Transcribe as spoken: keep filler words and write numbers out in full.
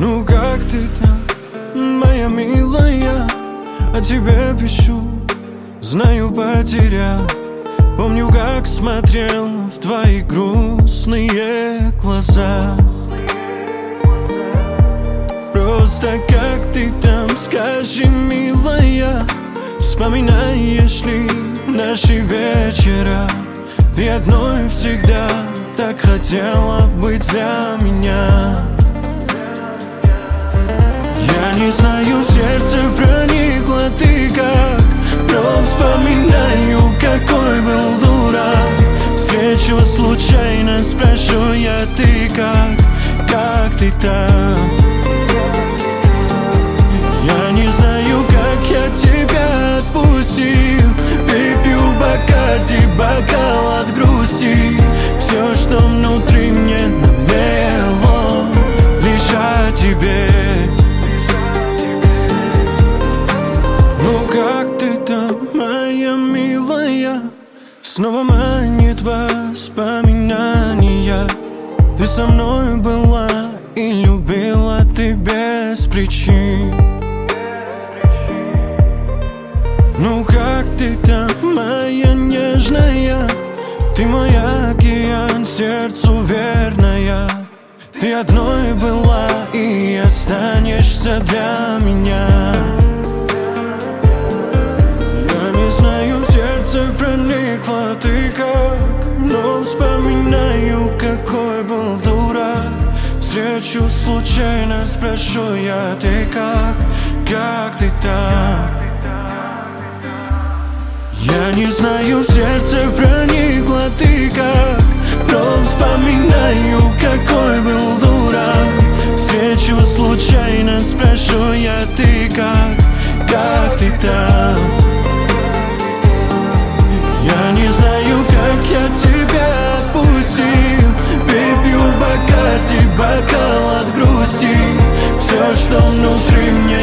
Ну как ты там, моя милая? О тебе пишу, знаю, потерял. Помню, как смотрел в твои грустные глаза. Просто как ты там, скажи, милая, вспоминаешь ли наши вечера? Ты одной всегда так хотела быть для меня. Я не знаю, в сердце проникла ты как. Но вспоминаю, какой был дурак. Встречу случайно, спрошу я, ты как? Как ты там? Я не знаю, как я тебя отпустил. Выпью Бакарди, бокал от грусти. Все, что внутри мне намело, лишь о тебе. Ну как ты там, моя милая? Снова манит воспоминания. Ты со мной была и любила ты без причин. Ну как ты там, моя нежная? Ты мой океан, сердцу верная. Ты одной была и останешься для меня. Проникла ты как, но вспоминаю, какой был дурак. Встречу случайно, спрошу я, ты как? Как ты там? Я не знаю, в сердце проникла ты как, но вспоминаю, какой был дурак. Встречу случайно, спрошу я, ты как? Как ты там? Я не знаю, как я тебя отпустил. Выпью Бакарди, бокал от грусти. Все, что внутри мне